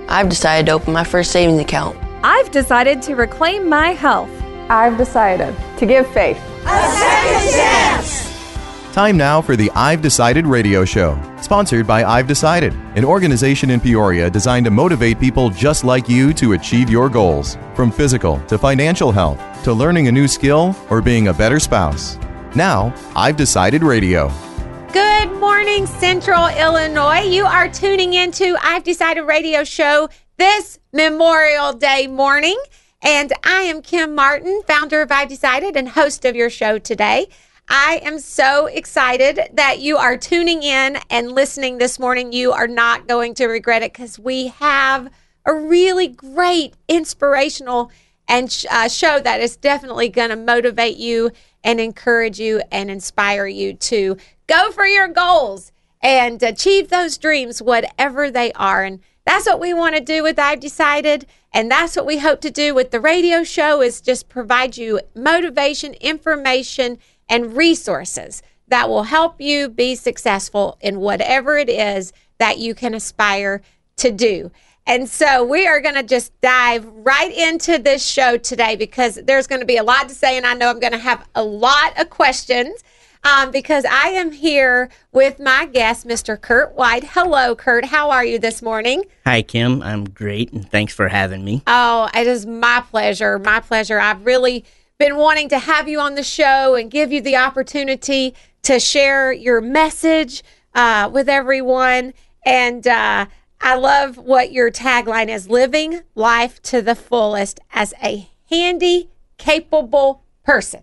I've decided to open my first savings account. I've decided to reclaim my health. I've decided to give faith a second chance. Time now for the I've Decided radio show, sponsored by I've Decided, an organization in Peoria designed to motivate people just like you to achieve your goals, from physical to financial health, to learning a new skill or being a better spouse. Now, I've Decided radio. Good morning, Central Illinois. You are tuning into I've Decided radio show this Memorial Day morning. And I am Kim Martin, founder of I've Decided and host of your show today. I am so excited that you are tuning in and listening this morning. You are not going to regret it because we have a really great inspirational and show that is definitely going to motivate you and encourage you and inspire you to go for your goals and achieve those dreams, whatever they are. And that's what we want to do with I've Decided. And that's what we hope to do with the radio show, is just provide you motivation, information, and resources that will help you be successful in whatever it is that you can aspire to do. And so we are going to just dive right into this show today because there's going to be a lot to say, and I know I'm going to have a lot of questions because I am here with my guest, Mr. Kurt White. Hello, Kurt. How are you this morning? Hi, Kim. I'm great, and thanks for having me. Oh, it is my pleasure. My pleasure. I've really been wanting to have you on the show and give you the opportunity to share your message with everyone. And I love what your tagline is: living life to the fullest as a handy, capable person.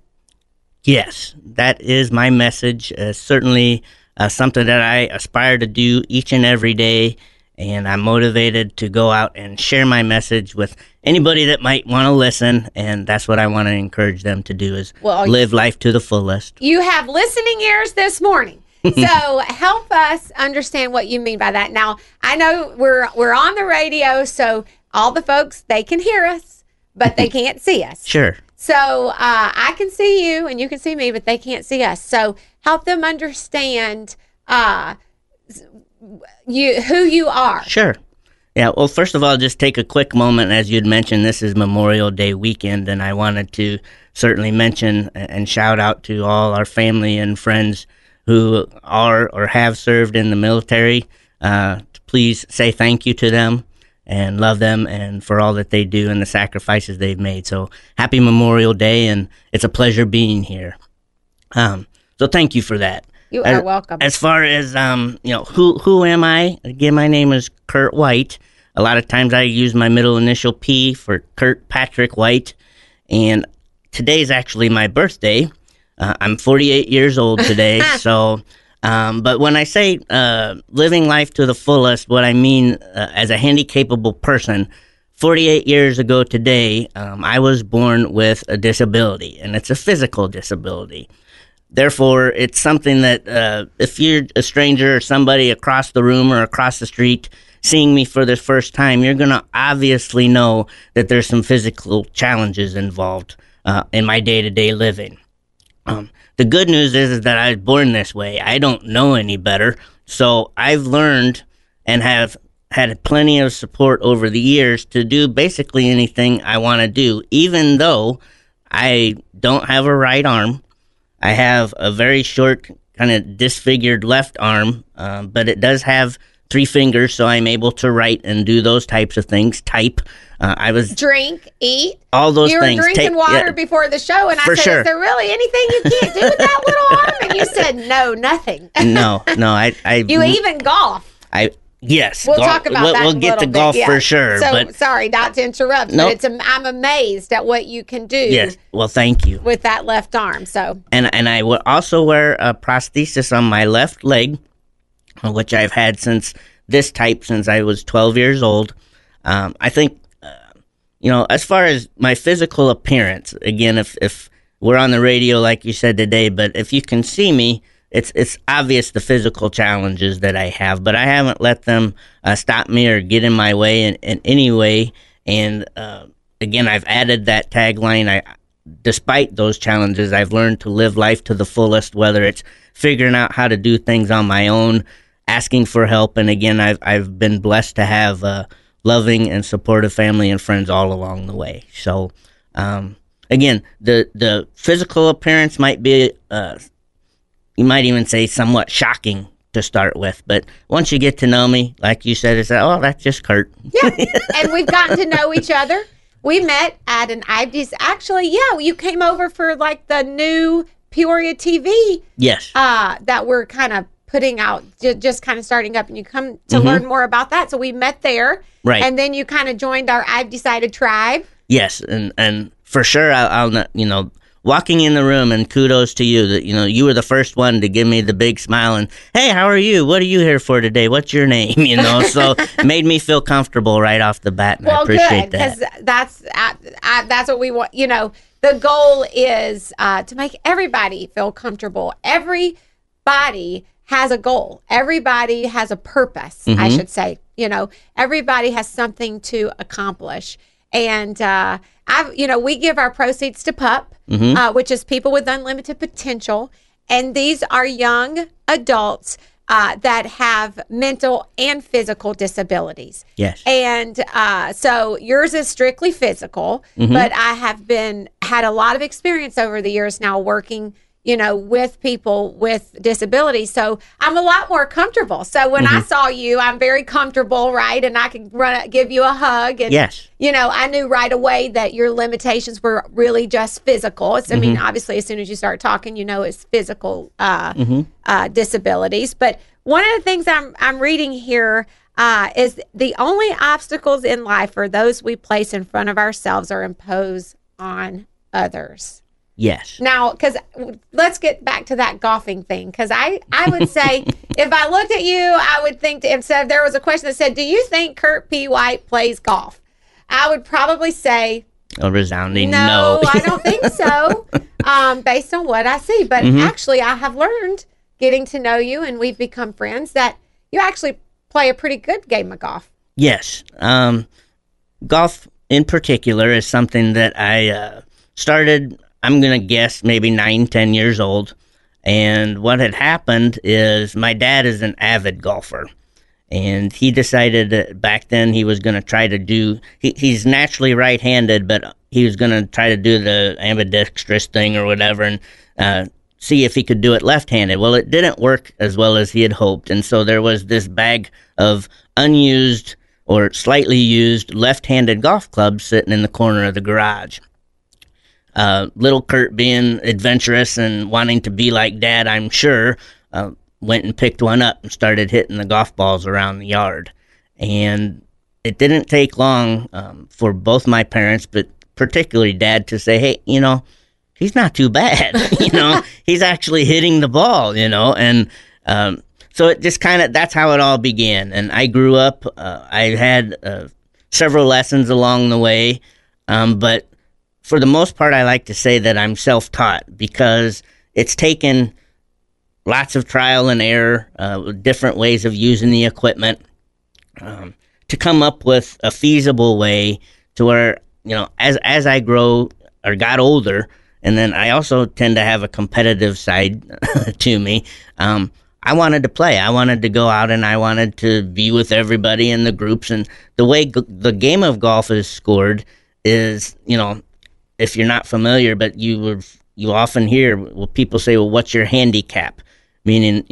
Yes, that is my message. Certainly something that I aspire to do each and every day. And I'm motivated to go out and share my message with anybody that might want to listen. And that's what I want to encourage them to do, is live life to the fullest. You have listening ears this morning. So help us understand what you mean by that. Now, I know we're on the radio, so all the folks, they can hear us, but they can't see us. Sure. So I can see you and you can see me, but they can't see us. So help them understand who you are. Sure. Yeah, well, first of all, just take a quick moment. As you'd mentioned, this is Memorial Day weekend, and I wanted to certainly mention and shout out to all our family and friends who are or have served in the military. Please say thank you to them and love them and for all that they do and the sacrifices they've made. So happy Memorial Day, and it's a pleasure being here. So thank you for that. You are welcome. As far as, who am I? Again, my name is Kurt White. A lot of times I use my middle initial P for Kurt Patrick White. And today's actually my birthday. I'm 48 years old today. But when I say living life to the fullest, what I mean as a handy-capable person, 48 years ago today, I was born with a disability, and it's a physical disability. Therefore, it's something that if you're a stranger or somebody across the room or across the street seeing me for the first time, you're going to obviously know that there's some physical challenges involved in my day-to-day living. The good news is that I was born this way. I don't know any better. So I've learned and have had plenty of support over the years to do basically anything I want to do, even though I don't have a right arm. I have a very short, kind of disfigured left arm, but it does have 3 fingers, so I'm able to write and do those types of things, type. I was drink, eat, all those things. You were drinking water before the show, and I said, sure. Is there really anything you can't do with that little arm? And you said, no, nothing. No, I you even golf. Yes. We'll talk about that. We'll get to golf for sure. So, but sorry, not to interrupt, nope. But I'm amazed at what you can do. Yes. Well, thank you. With that left arm. So. And I will also wear a prosthesis on my left leg, which I've had since I was 12 years old. I think, as far as my physical appearance, again, if we're on the radio like you said today, but if you can see me, it's obvious the physical challenges that I have, but I haven't let them stop me or get in my way in any way. And again, I've added that tagline. Despite those challenges, I've learned to live life to the fullest, whether it's figuring out how to do things on my own, asking for help. And again, I've been blessed to have loving and supportive family and friends all along the way. So, again, the physical appearance might be, you might even say, somewhat shocking to start with, but once you get to know me, like you said, it's like, oh, that's just Kurt. Yeah, and we've gotten to know each other. We met at an IVD's. Actually, yeah, you came over for like the new Peoria TV. Yes. That we're kind of putting out, just kind of starting up, and you come to learn more about that. So we met there, right? And then you kind of joined our I've Decided tribe. Yes, and for sure, I'll not, walking in the room, and kudos to you that, you were the first one to give me the big smile and, hey, how are you? What are you here for today? What's your name? So made me feel comfortable right off the bat, and I appreciate that. Because that's what we want. The goal is to make everybody feel comfortable. Everybody has a goal. Everybody has a purpose, I should say. Everybody has something to accomplish. And we give our proceeds to PUP, which is People with Unlimited Potential. And these are young adults that have mental and physical disabilities. Yes. And so yours is strictly physical, but I have had a lot of experience over the years now working with people with disabilities. So I'm a lot more comfortable. So when I saw you, I'm very comfortable, right? And I can give you a hug. And, yes. I knew right away that your limitations were really just physical. I mean, obviously, as soon as you start talking, it's physical disabilities. But one of the things I'm reading here is the only obstacles in life are those we place in front of ourselves or impose on others. Yes. Now, because let's get back to that golfing thing, because I would say if I looked at you, I would think if there was a question that said, do you think Kurt P. White plays golf? I would probably say a resounding no. I don't think so, based on what I see. But actually, I have learned getting to know you, and we've become friends, that you actually play a pretty good game of golf. Yes. Golf in particular is something that I started, I'm going to guess, maybe 9-10 years old. And what had happened is my dad is an avid golfer. And he decided that back then he was going to try to do, he's naturally right-handed, but he was going to try to do the ambidextrous thing or whatever and see if he could do it left-handed. Well, it didn't work as well as he had hoped. And so there was this bag of unused or slightly used left-handed golf clubs sitting in the corner of the garage. Little Kurt, being adventurous and wanting to be like Dad, I'm sure, went and picked one up and started hitting the golf balls around the yard. And it didn't take long for both my parents, but particularly Dad, to say, hey, he's not too bad. He's actually hitting the ball, and so it just kind of, that's how it all began. And I grew up, I had several lessons along the way, but for the most part, I like to say that I'm self-taught, because it's taken lots of trial and error, different ways of using the equipment, to come up with a feasible way to where, as I grow or got older, and then I also tend to have a competitive side to me, I wanted to play. I wanted to go out and I wanted to be with everybody in the groups. And the way the game of golf is scored is, if you're not familiar, but you often hear people say, well, what's your handicap? Meaning,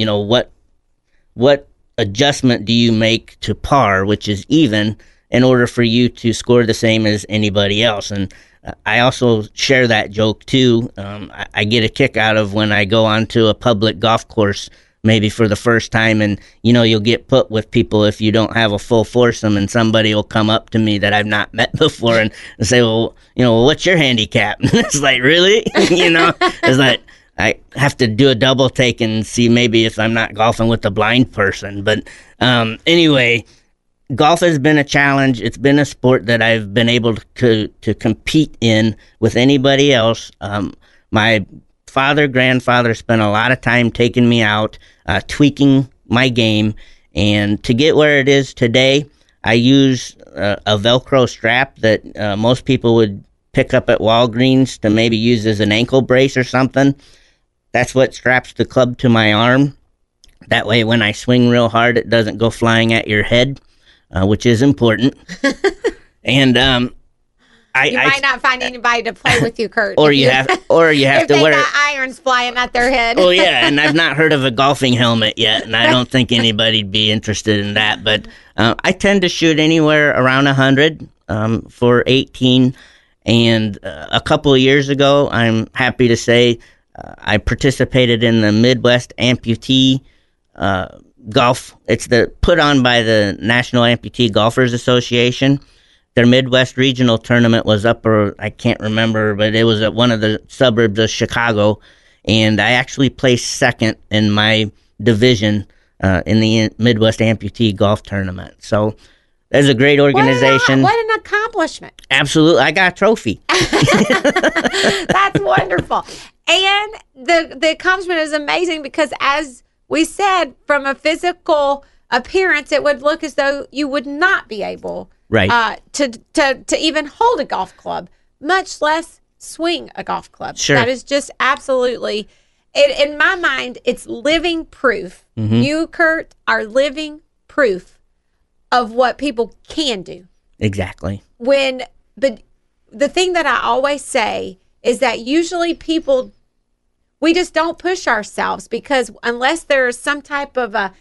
what adjustment do you make to par, which is even, in order for you to score the same as anybody else? And I also share that joke too. I get a kick out of when I go onto a public golf course, maybe for the first time, and you'll get put with people if you don't have a full foursome, and somebody will come up to me that I've not met before and say, well, what's your handicap? It's like, really? It's like I have to do a double take and see maybe if I'm not golfing with a blind person. But anyway, golf has been a challenge. It's been a sport that I've been able to compete in with anybody else. My grandfather spent a lot of time taking me out, tweaking my game, and to get where it is today, I use a Velcro strap that most people would pick up at Walgreens to maybe use as an ankle brace or something. That's what straps the club to my arm. That way, when I swing real hard, it doesn't go flying at your head. which is important. And you might not find anybody to play with you, Kurt. or you have if to they wear. got irons flying at their head. Oh yeah, and I've not heard of a golfing helmet yet, and I don't think anybody'd be interested in that. But I tend to shoot anywhere around 100 for 18. And a couple of years ago, I'm happy to say, I participated in the Midwest Amputee Golf. It's put on by the National Amputee Golfers Association. Their Midwest Regional Tournament was I can't remember, but it was at one of the suburbs of Chicago, and I actually placed second in my division in the Midwest Amputee Golf Tournament. So there's a great organization. What an accomplishment. Absolutely. I got a trophy. That's wonderful. And the accomplishment is amazing because, as we said, from a physical appearance, it would look as though you would not be able to even hold a golf club, much less swing a golf club. Sure. That is just absolutely, in my mind, it's living proof. Mm-hmm. You, Kurt, are living proof of what people can do. Exactly. But the thing that I always say is that usually we just don't push ourselves because unless there's some type of a,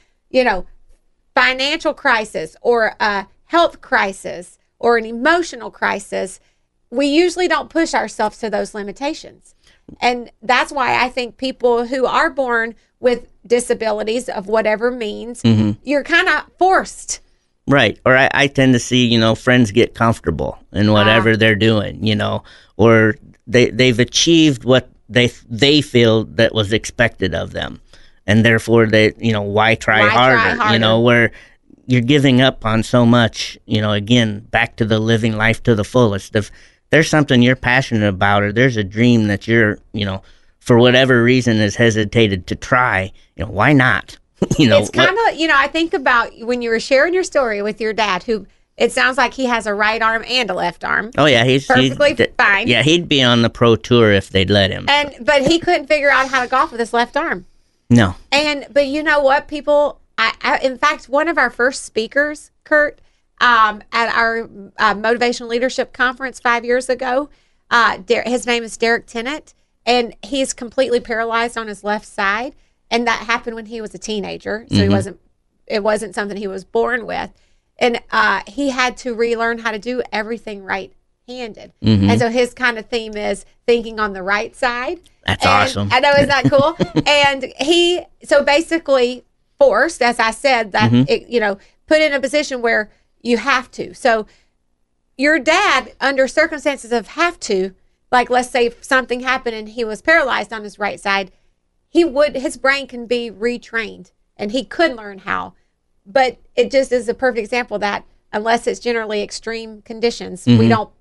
financial crisis or a health crisis or an emotional crisis, we usually don't push ourselves to those limitations. And that's why I think people who are born with disabilities of whatever means, you're kind of forced. Right. Or I tend to see, friends get comfortable in whatever they're doing, or they've achieved what they feel that was expected of them. And therefore why try harder? Where you're giving up on so much, again, back to the living life to the fullest. If there's something you're passionate about or there's a dream that you're, for whatever reason has hesitated to try, why not? It's kind of, I think about when you were sharing your story with your dad, who it sounds like he has a right arm and a left arm. Oh yeah, he's perfectly fine. Yeah, he'd be on the pro tour if they'd let him. But he couldn't figure out how to golf with his left arm. No. But you know what, people? In fact, one of our first speakers, Kurt, at our motivational leadership conference 5 years ago, his name is Derek Tennant, and he's completely paralyzed on his left side. And that happened when he was a teenager. So it wasn't something he was born with. And he had to relearn how to do everything right-handed. And so his kind of theme is thinking on the right side. That's awesome. I know, isn't that cool? And he, so basically forced, as I said, that, put in a position where you have to. So your dad, under circumstances of have to, like let's say something happened and he was paralyzed on his right side, his brain can be retrained and he could learn how. But it just is a perfect example that unless it's generally extreme conditions, we don't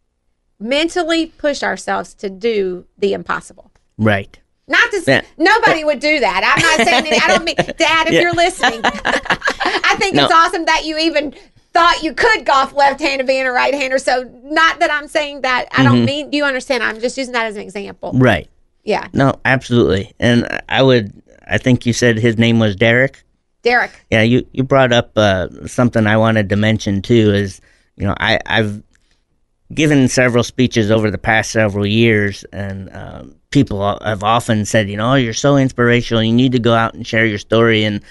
mentally push ourselves to do the impossible. Right. Nobody would do that. I'm not saying I don't mean, Dad, if you're listening, I think it's awesome that you even thought you could golf left-handed being a right-hander. So not that I'm saying that. I don't mean, do you understand? I'm just using that as an example. Right. Yeah. No, absolutely. And I think you said his name was Derek. Derek. Yeah, you brought up something I wanted to mention too is, I've given several speeches over the past several years, and people have often said, oh, you're so inspirational, you need to go out and share your story. And,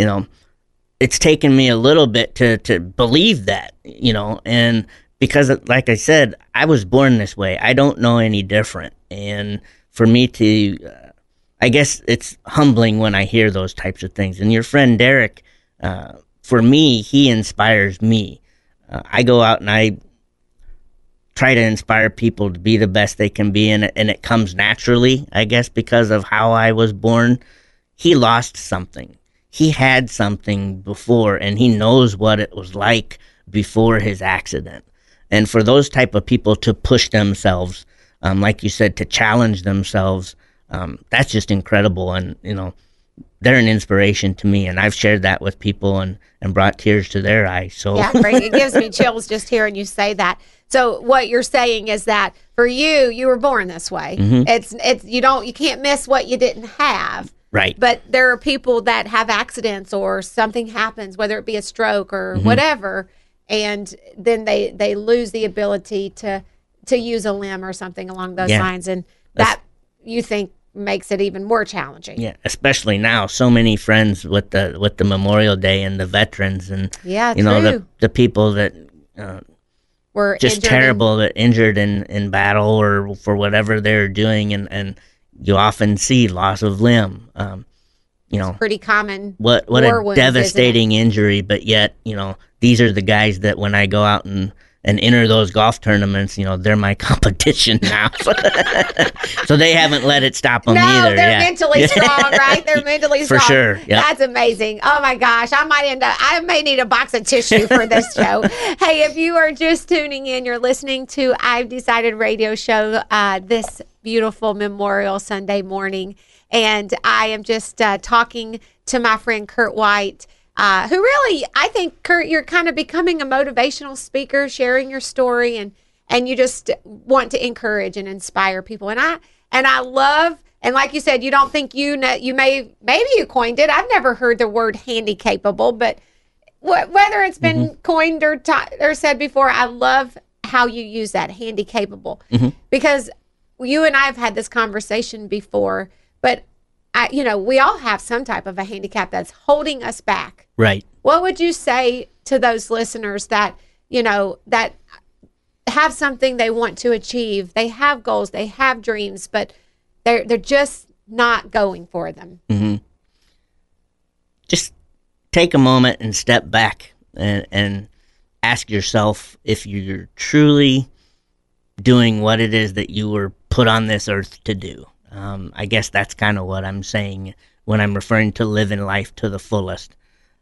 it's taken me a little bit to believe that, and because, like I said, I was born this way. I don't know any different. And for me to, I guess it's humbling when I hear those types of things. And your friend Derek, for me, he inspires me. I go out and I try to inspire people to be the best they can be, and it comes naturally, I guess, because of how I was born. He lost something. He had something before, and he knows what it was like before his accident. And for those type of people to push themselves, like you said, to challenge themselves, that's just incredible. And, they're an inspiration to me, and I've shared that with people and brought tears to their eyes. So yeah, it gives me chills just hearing you say that. So what you're saying is that for you were born this way. It's you can't miss what you didn't have. Right. But there are people that have accidents or something happens, whether it be a stroke or whatever, and then they lose the ability to use a limb or something along those lines. And that, you think, makes it even more challenging. Yeah, especially now. So many friends with the Memorial Day and the veterans and the people that were just injured in battle or for whatever they're doing, and you often see loss of limb. It's pretty common. What a devastating injury, but yet, these are the guys that when I go out and enter those golf tournaments, they're my competition now. So they haven't let it stop them either. No, they're mentally strong, right? They're mentally strong. For sure. Yep. That's amazing. Oh my gosh. I may need a box of tissue for this show. Hey, if you are just tuning in, you're listening to I've Decided radio show this beautiful Memorial Sunday morning. And I am just talking to my friend Kurt White, who really, I think, Kurt, you're kind of becoming a motivational speaker, sharing your story, and you just want to encourage and inspire people. And I love, and like you said, you don't think maybe you coined it. I've never heard the word handicapable, but whether it's been coined or said before, I love how you use that, handicapable, because you and I have had this conversation before, but we all have some type of a handicap that's holding us back. Right. What would you say to those listeners that, that have something they want to achieve? They have goals, they have dreams, but they're just not going for them. Mm-hmm. Just take a moment and step back and ask yourself if you're truly doing what it is that you were put on this earth to do. I guess that's kind of what I'm saying when I'm referring to living life to the fullest.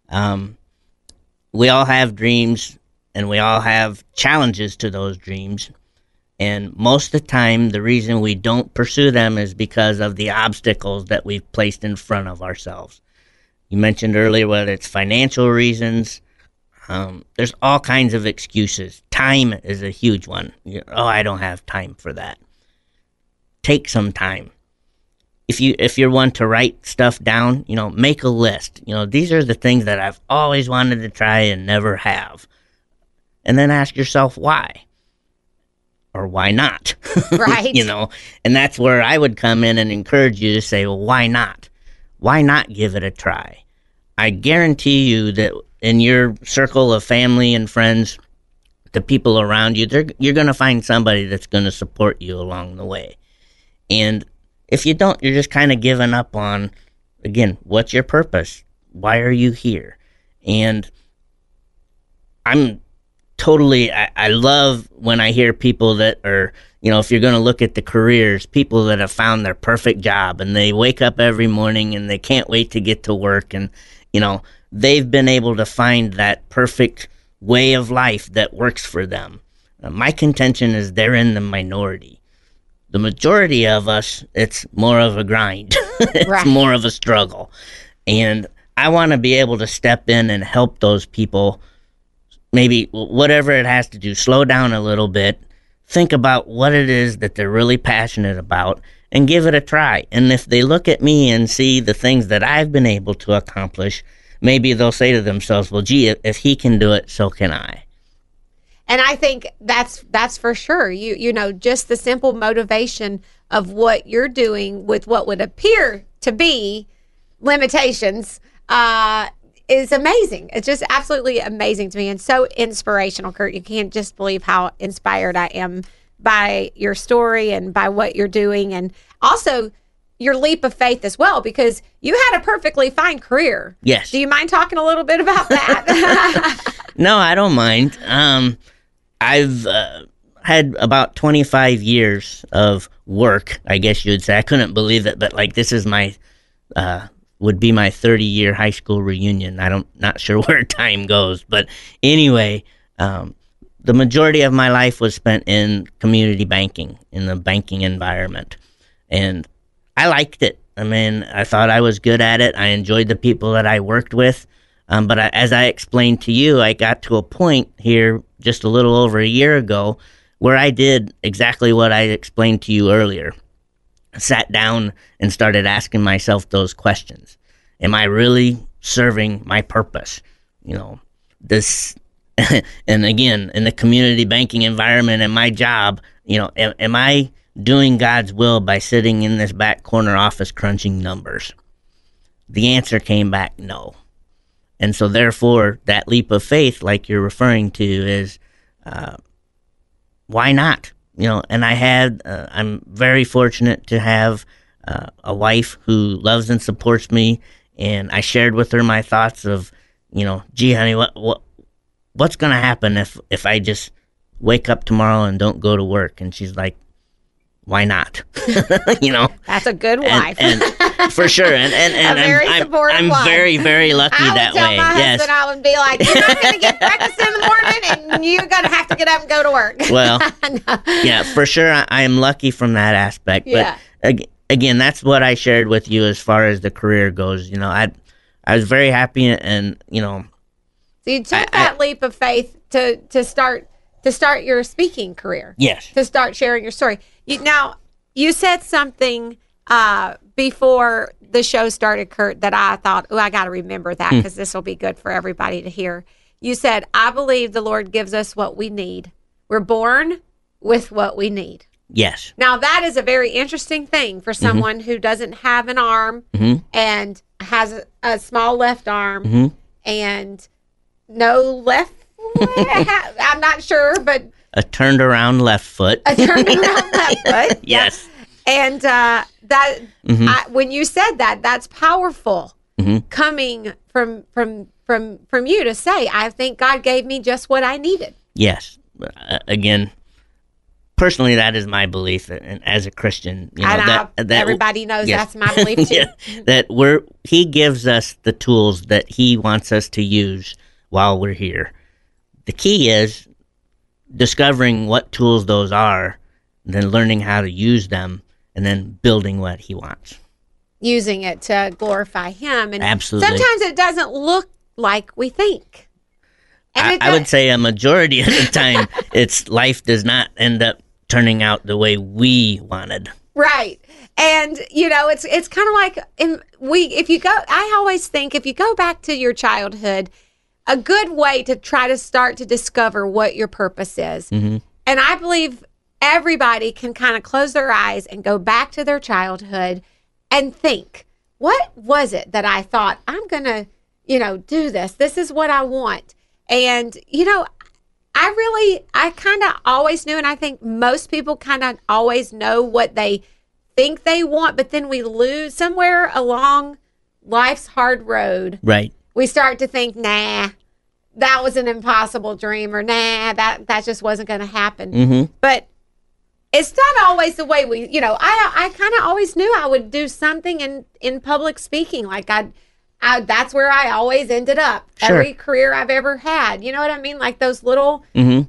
We all have dreams, and we all have challenges to those dreams. And most of the time, the reason we don't pursue them is because of the obstacles that we've placed in front of ourselves. You mentioned earlier whether it's financial reasons. There's all kinds of excuses. Time is a huge one. I don't have time for that. Take some time. If you're one to write stuff down, make a list. These are the things that I've always wanted to try and never have. And then ask yourself why. Or why not? Right. And that's where I would come in and encourage you to say, well, why not? Why not give it a try? I guarantee you that in your circle of family and friends, the people around you, you're going to find somebody that's going to support you along the way. And if you don't, you're just kind of giving up on, again, what's your purpose? Why are you here? And I'm totally, I love when I hear people that are, if you're going to look at the careers, people that have found their perfect job and they wake up every morning and they can't wait to get to work. And, they've been able to find that perfect way of life that works for them. My contention is they're in the minority. The majority of us, it's more of a grind. It's more of a struggle. And I want to be able to step in and help those people, maybe whatever it has to do, slow down a little bit, think about what it is that they're really passionate about, and give it a try. And if they look at me and see the things that I've been able to accomplish, maybe they'll say to themselves, well, gee, if he can do it, so can I. And I think that's for sure. Just the simple motivation of what you're doing with what would appear to be limitations is amazing. It's just absolutely amazing to me and so inspirational, Kurt. You can't just believe how inspired I am by your story and by what you're doing, and also your leap of faith as well, because you had a perfectly fine career. Yes. Do you mind talking a little bit about that? No, I don't mind. I've had about 25 years of work, I guess you would say. I couldn't believe it, but this is would be my 30-year high school reunion. Not sure where time goes, but anyway, the majority of my life was spent in community banking, in the banking environment, and I liked it. I thought I was good at it. I enjoyed the people that I worked with. But as I explained to you, I got to a point here just a little over a year ago where I did exactly what I explained to you earlier. sat down and started asking myself those questions. Am I really serving my purpose? This, and again, in the community banking environment and my job, am I doing God's will by sitting in this back corner office crunching numbers? The answer came back no. And so therefore, that leap of faith, like you're referring to, is why not? And I'm very fortunate to have a wife who loves and supports me. And I shared with her my thoughts of, gee, honey, what's going to happen if I just wake up tomorrow and don't go to work? And she's like, why not? That's a good wife. And for sure. And I'm wife. very, very lucky that way. I would tell my husband, I would be like, you're not going to get breakfast in the morning and you're going to have to get up and go to work. Well, yeah, for sure. I am lucky from that aspect. But again, that's what I shared with you as far as the career goes. I was very happy and So you took that leap of faith to start your speaking career. Yes. To start sharing your story. You said something before the show started, Kurt, that I thought, I got to remember that because this will be good for everybody to hear. You said, I believe the Lord gives us what we need. We're born with what we need. Yes. Now, that is a very interesting thing for someone who doesn't have an arm and has a small left arm and no left. I'm not sure, but a turned around left foot. Yes. And when you said that, that's powerful coming from you to say, I think God gave me just what I needed. Yes. Again, personally, that is my belief, and as a Christian, that everybody knows that's my belief too. That He gives us the tools that He wants us to use while we're here. The key is discovering what tools those are, then learning how to use them, and then building what He wants. Using it to glorify Him. And absolutely. Sometimes it doesn't look like we think. I would say a majority of the time, life does not end up turning out the way we wanted. Right. And, it's kind of like, I always think if you go back to your childhood, a good way to try to start to discover what your purpose is. And I believe everybody can kind of close their eyes and go back to their childhood and think, what was it that I thought, I'm going to, do this. This is what I want. And, I kind of always knew, and I think most people kind of always know what they think they want, but then we lose somewhere along life's hard road. Right. We start to think, nah, that was an impossible dream, or nah, that just wasn't going to happen. But it's not always the way we, I kind of always knew I would do something in public speaking. Like that's where I always ended up. Sure. Every career I've ever had. You know what I mean? Like those little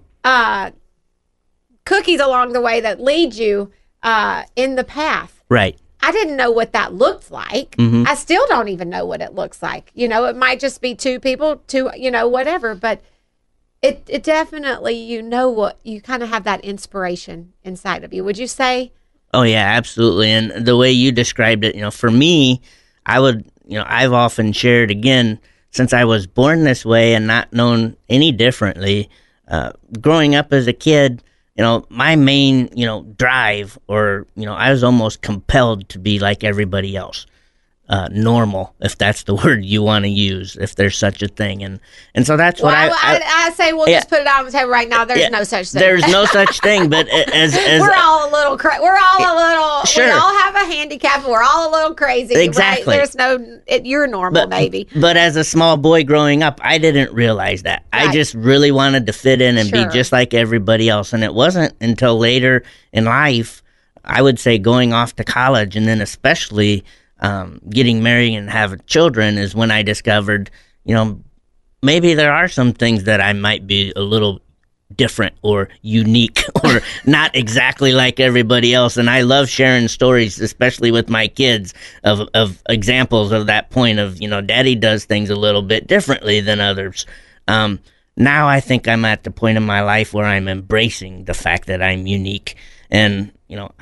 cookies along the way that lead you in the path. Right. I didn't know what that looked like. I still don't even know what it looks like. It might just be two people, whatever. But it definitely, what you kind of have that inspiration inside of you. Would you say? Oh, yeah, absolutely. And the way you described it, for me, I would, I've often shared, again, since I was born this way and not known any differently, growing up as a kid, my main, drive, or, I was almost compelled to be like everybody else. Normal, if that's the word you want to use, if there's such a thing. And so that's what I say, we'll just put it on the table right now. There's no such thing. There's no such thing, but as we're all a little sure. We all have a handicap, and we're all a little crazy. Exactly. Right? There's you're normal, baby. But as a small boy growing up, I didn't realize that. Right. I just really wanted to fit in and be just like everybody else. And it wasn't until later in life, I would say going off to college, and then especially getting married and having children, is when I discovered, maybe there are some things that I might be a little different or unique or not exactly like everybody else. And I love sharing stories, especially with my kids, of examples of that point of, Daddy does things a little bit differently than others. Now I think I'm at the point in my life where I'm embracing the fact that I'm unique, and, I'm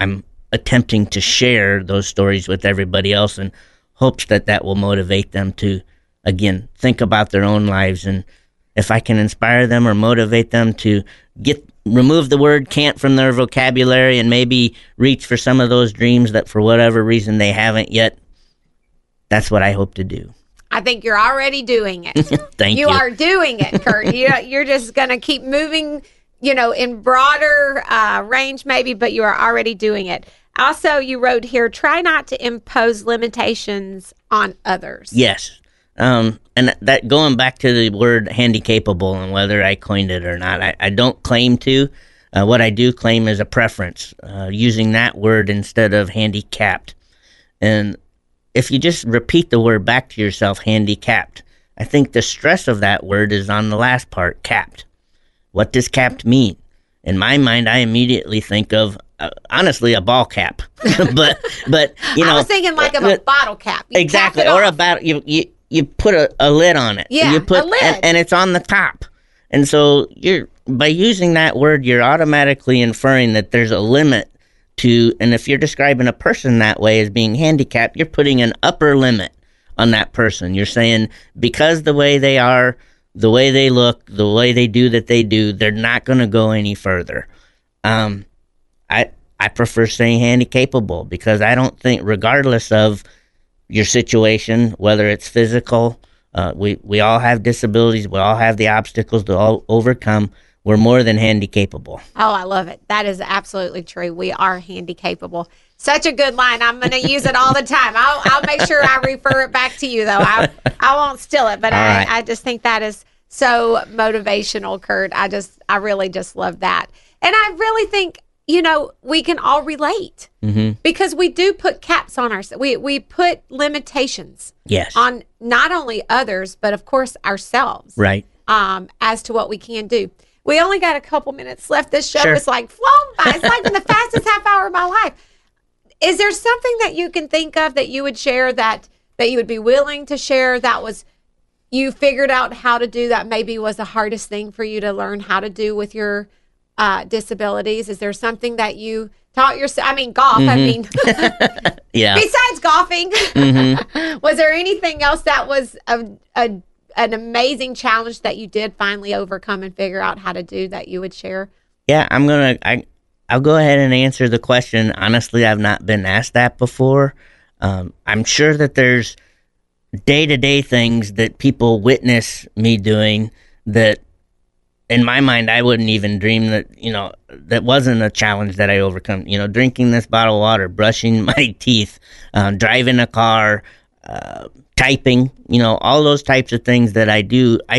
attempting to share those stories with everybody else in hopes that that will motivate them to, again, think about their own lives. And if I can inspire them or motivate them to remove the word can't from their vocabulary and maybe reach for some of those dreams that for whatever reason they haven't yet, that's what I hope to do. I think you're already doing it. Thank you. You are doing it, Kurt. You're just going to keep moving, in broader range maybe, but you are already doing it. Also, you wrote here, try not to impose limitations on others. Yes. And that going back to the word handicapable and whether I coined it or not, I don't claim to. What I do claim is a preference, using that word instead of handicapped. And if you just repeat the word back to yourself, handicapped, I think the stress of that word is on the last part, capped. What does capped mean? In my mind, I immediately think of, honestly, a ball cap. but I was thinking like of a bottle cap. You exactly, cap or a bottle. You put a lid on it. Yeah, you put, a lid. And it's on the top. And so by using that word, you're automatically inferring that there's a limit to, and if you're describing a person that way as being handicapped, you're putting an upper limit on that person. You're saying because the way they are, the way they look, the way they do that they do, they're not going to go any further. I prefer saying handicapable because I don't think, regardless of your situation, whether it's physical, we all have disabilities, we all have the obstacles to all overcome. We're more than handicapable. Oh, I love it. That is absolutely true. We are handicapable. Such a good line. I'm going to use it all the time. I'll make sure I refer it back to you, though. I won't steal it, but I just think that is so motivational, Kurt. I really just love that. And I really think, we can all relate because we do put caps on ourselves. We put limitations on not only others, but of course ourselves. Right. As to what we can do. We only got a couple minutes left. This show is like flown by. It's like in the fastest half hour of my life. Is there something that you can think of that you would share that you would be willing to share that was you figured out how to do that maybe was the hardest thing for you to learn how to do with your disabilities? Is there something that you taught yourself? I mean, golf. I mean, yeah. Besides golfing, was there anything else that was an amazing challenge that you did finally overcome and figure out how to do that you would share? Yeah, I'll go ahead and answer the question. Honestly, I've not been asked that before. I'm sure that there's day-to-day things that people witness me doing that in my mind, I wouldn't even dream that, that wasn't a challenge that I overcome. Drinking this bottle of water, brushing my teeth, driving a car, typing, all those types of things that I do. I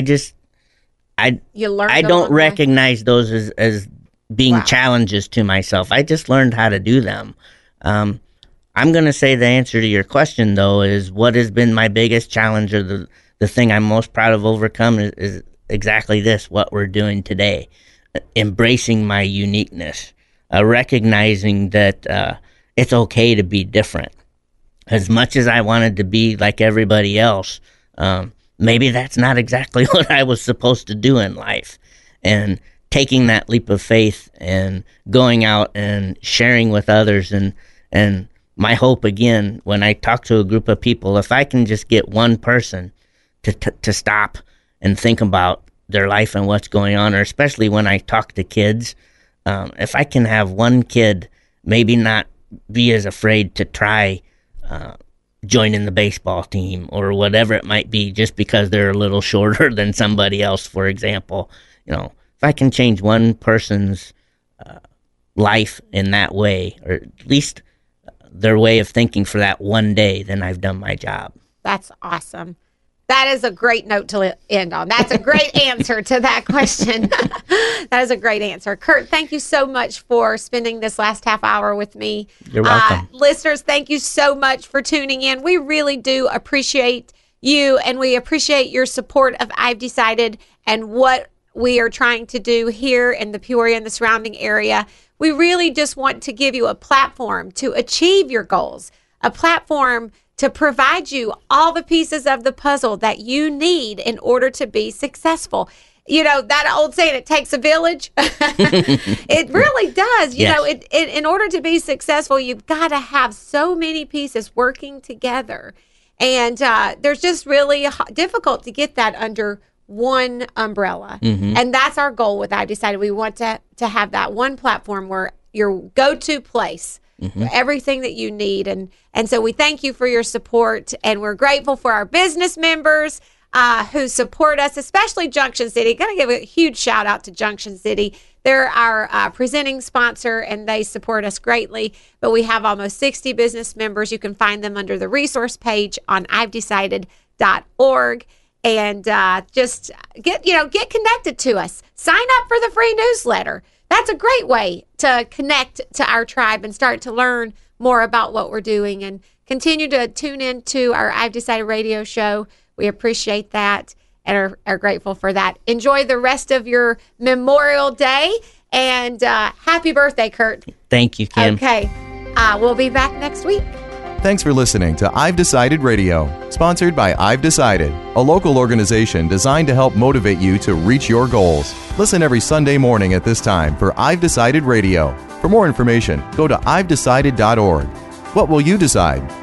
don't recognize those as being challenges to myself. I just learned how to do them. I'm going to say the answer to your question, though, is what has been my biggest challenge or the thing I'm most proud of overcome is exactly this, what we're doing today. Embracing my uniqueness, recognizing that it's okay to be different. As much as I wanted to be like everybody else, maybe that's not exactly what I was supposed to do in life. And taking that leap of faith and going out and sharing with others. And my hope, again, when I talk to a group of people, if I can just get one person to stop and think about their life and what's going on, or especially when I talk to kids, if I can have one kid maybe not be as afraid to try joining the baseball team or whatever it might be just because they're a little shorter than somebody else, for example. If I can change one person's life in that way, or at least their way of thinking for that one day, then I've done my job. That's awesome. That is a great note to end on. That's a great answer to that question. That is a great answer. Kurt, thank you so much for spending this last half hour with me. You're welcome. Listeners, thank you so much for tuning in. We really do appreciate you, and we appreciate your support of I've Decided and what we are trying to do here in the Peoria and the surrounding area. We really just want to give you a platform to achieve your goals, a platform to provide you all the pieces of the puzzle that you need in order to be successful. that old saying, it takes a village. It really does. You know, in order to be successful, you've got to have so many pieces working together. And there's just really difficult to get that under one umbrella. And that's our goal with I've Decided. We want to have that one platform where your go-to place, everything that you need. And so we thank you for your support, and we're grateful for our business members who support us, especially Junction City. Got to give a huge shout out to Junction City. They're our presenting sponsor, and they support us greatly. But we have almost 60 business members. You can find them under the resource page on I'veDecided.org. And just get connected to us. Sign up for the free newsletter. That's a great way to connect to our tribe and start to learn more about what we're doing, and continue to tune in to our I've Decided radio show. We appreciate that and are grateful for that. Enjoy the rest of your Memorial Day, and happy birthday, Kurt. Thank you, Kim. Okay. We'll be back next week. Thanks for listening to I've Decided Radio, sponsored by I've Decided, a local organization designed to help motivate you to reach your goals. Listen every Sunday morning at this time for I've Decided Radio. For more information, go to I'veDecided.org. What will you decide?